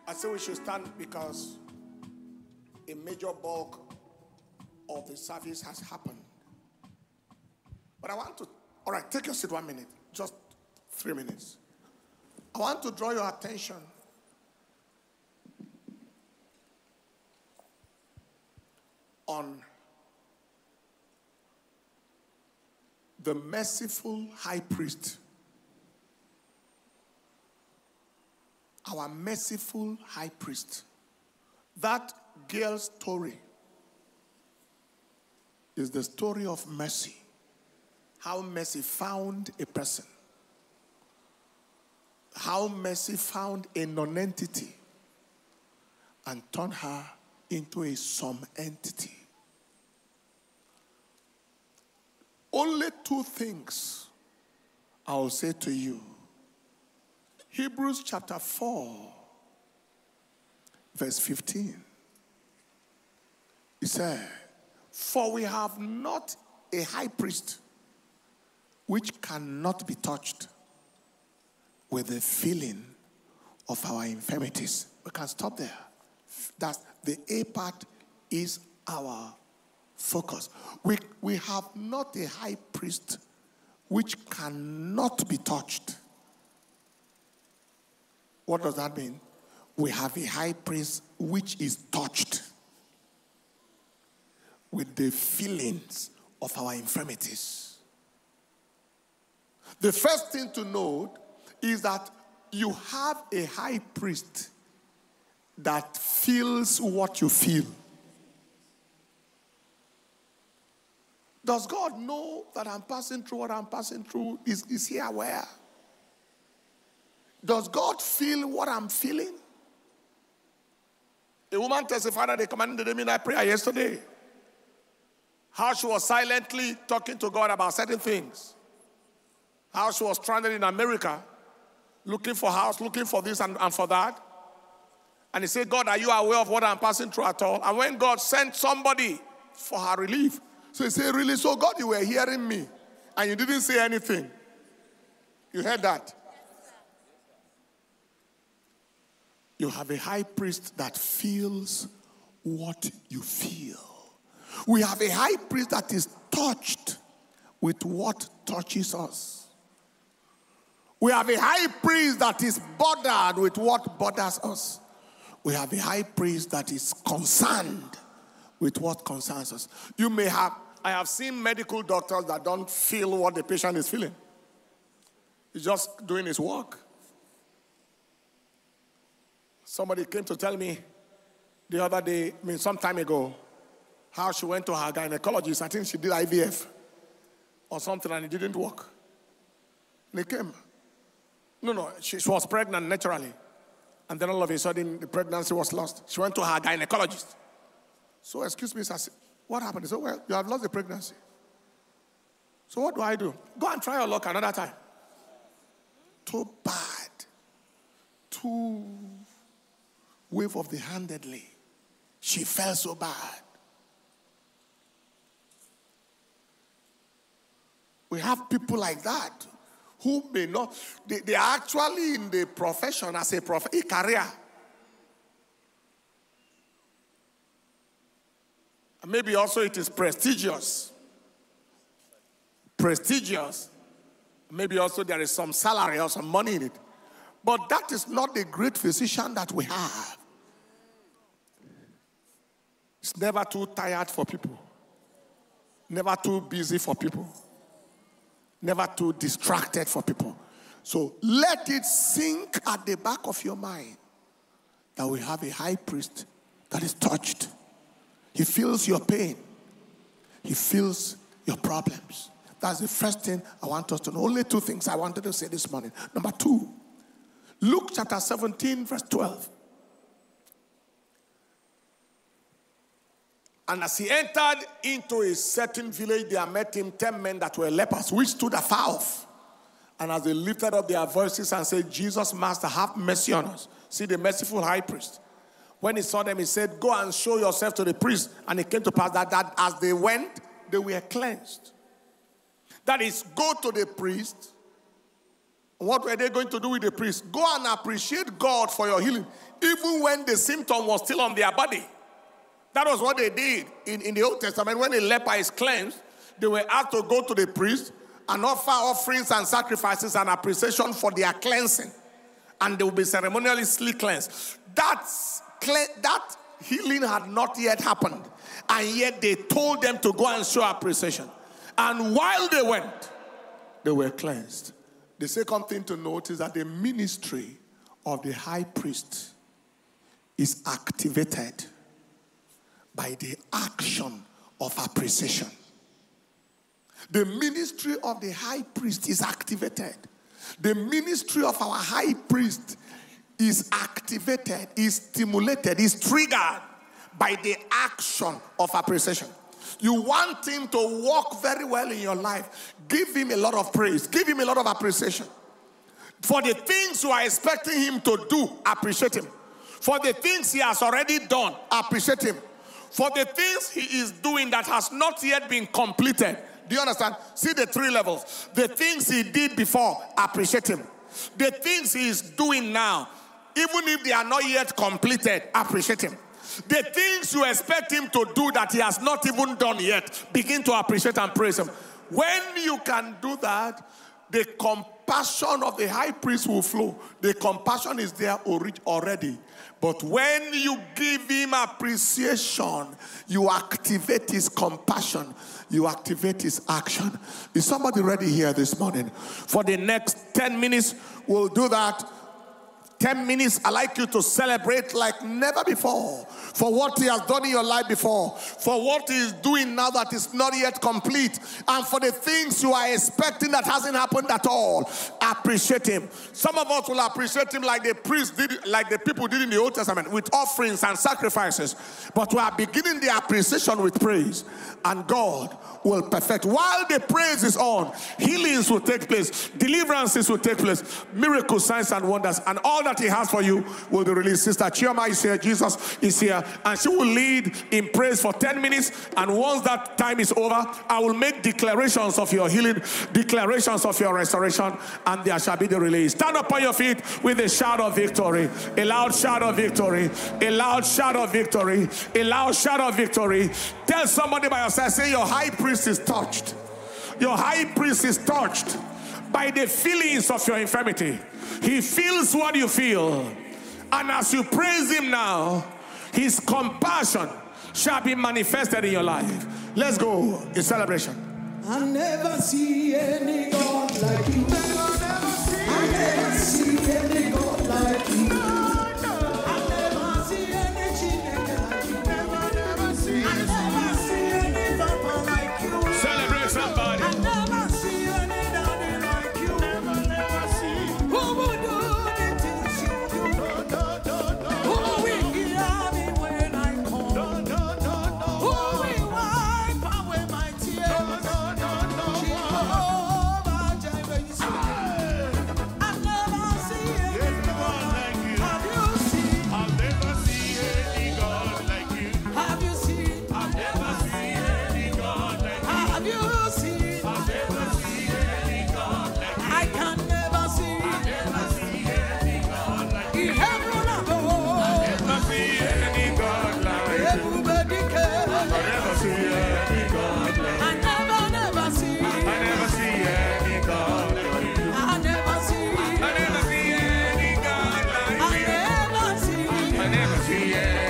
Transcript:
I say we should stand because a major bulk of the service has happened. But I want to, all right, take your seat 1 minute, just 3 minutes. I want to draw your attention on the merciful high priest. Our merciful high priest. That girl's story is the story of mercy. How mercy found a person. How mercy found a non-entity and turned her into a some entity. Only two things I will say to you. Hebrews chapter 4, verse 15. It said, for we have not a high priest which cannot be touched with the feeling of our infirmities. We can stop there. That's the A part is our focus. We have not a high priest which cannot be touched. What does that mean? We have a high priest which is touched with the feelings of our infirmities. The first thing to note is that you have a high priest that feels what you feel. Does God know that I'm passing through what I'm passing through? Is he aware? Does God feel what I'm feeling? A woman testified at the commanding the midnight prayer yesterday. How she was silently talking to God about certain things. How she was stranded in America, looking for house, looking for this and for that. And he said, God, are you aware of what I'm passing through at all? And when God sent somebody for her relief, so he said, really? So God, you were hearing me and you didn't say anything. You heard that? You have a high priest that feels what you feel. We have a high priest that is touched with what touches us. We have a high priest that is bothered with what bothers us. We have a high priest that is concerned with what concerns us. I have seen medical doctors that don't feel what the patient is feeling. He's just doing his work. Somebody came to tell me the other day, some time ago, how she went to her gynecologist. I think she did IVF or something and it didn't work. And they came. No, she was pregnant naturally. And then all of a sudden, the pregnancy was lost. She went to her gynecologist. So, excuse me, sir, what happened? He said, well, you have lost the pregnancy. So what do I do? Go and try your luck another time. Too bad. Too wave of the handedly. She felt so bad. We have people like that who may not, they are actually in the profession as a career. And maybe also it is prestigious. Prestigious. Maybe also there is some salary or some money in it. But that is not the great physician that we have. It's never too tired for people. Never too busy for people. Never too distracted for people. So let it sink at the back of your mind that we have a high priest that is touched. He feels your pain. He feels your problems. That's the first thing I want us to know. Only two things I wanted to say this morning. Number two, Luke chapter 17, verse 12. And as he entered into a certain village, there met him 10 men that were lepers, which stood afar off. And as they lifted up their voices and said, Jesus, Master, have mercy on us. See the merciful high priest. When he saw them, he said, go and show yourself to the priest. And it came to pass that as they went, they were cleansed. That is, go to the priest What were they going to do with the priest? Go and appreciate God for your healing, even when the symptom was still on their body. That was what they did in the Old Testament. When a leper is cleansed, they were asked to go to the priest and offer offerings and sacrifices and appreciation for their cleansing. And they will be ceremonially cleansed. That healing had not yet happened. And yet they told them to go and show appreciation. And while they went, they were cleansed. The second thing to note is that the ministry of the high priest is activated by the action of appreciation. The ministry of the high priest is activated. The ministry of our high priest is activated, is stimulated, is triggered by the action of appreciation. You want him to walk very well in your life, give him a lot of praise, give him a lot of appreciation. For the things you are expecting him to do, appreciate him. For the things he has already done, appreciate him. For the things he is doing that has not yet been completed. Do you understand? See the three levels. The things he did before, appreciate him. The things he is doing now, even if they are not yet completed, appreciate him. The things you expect him to do that he has not even done yet, begin to appreciate and praise him. When you can do that, the compassion of the high priest will flow. The compassion is there already. But when you give him appreciation, you activate his compassion. You activate his action. Is somebody ready here this morning? For the next 10 minutes, we'll do that. 10 minutes, I'd like you to celebrate like never before for what he has done in your life before, for what he is doing now that is not yet complete, and for the things you are expecting that hasn't happened at all. Appreciate him. Some of us will appreciate him like the priests did, like the people did in the Old Testament, with offerings and sacrifices. But we are beginning the appreciation with praise, and God will perfect. While the praise is on, healings will take place, deliverances will take place, miracles, signs, and wonders, and all that he has for you will be released. Sister Chioma is here, Jesus is here, and she will lead in praise for 10 minutes. And once that time is over, I will make declarations of your healing, declarations of your restoration, and there shall be the release. Stand up on your feet with a shout of victory, a loud shout of victory, a loud shout of victory, a loud shout of victory. Tell somebody by your side, say, your high priest is touched. Your high priest is touched by the feelings of your infirmity. He feels what you feel. And as you praise him now, his compassion shall be manifested in your life. Let's go in celebration. I never see any God like you. I never see any God like you. I never see any Chineke like you. I never see any Papa like you. Celebrate somebody. I never see any Daddy like you. Never see. Who would do the things you do? Who will hear me when I call? Who will wipe away my tears? Jehovah Jireh, you say, I never see any God like you. Have you seen? I've never seen any God like you. Have you seen? I've never seen any God like you. Have you seen? I've never seen any God like you. I can never see. Never seen any God like you. In heaven above, Never seen any God like you. everybody cares. Never seen any God like you. I never see. I never see any God like you. I never see. I never see any God like I you. never see. I never see any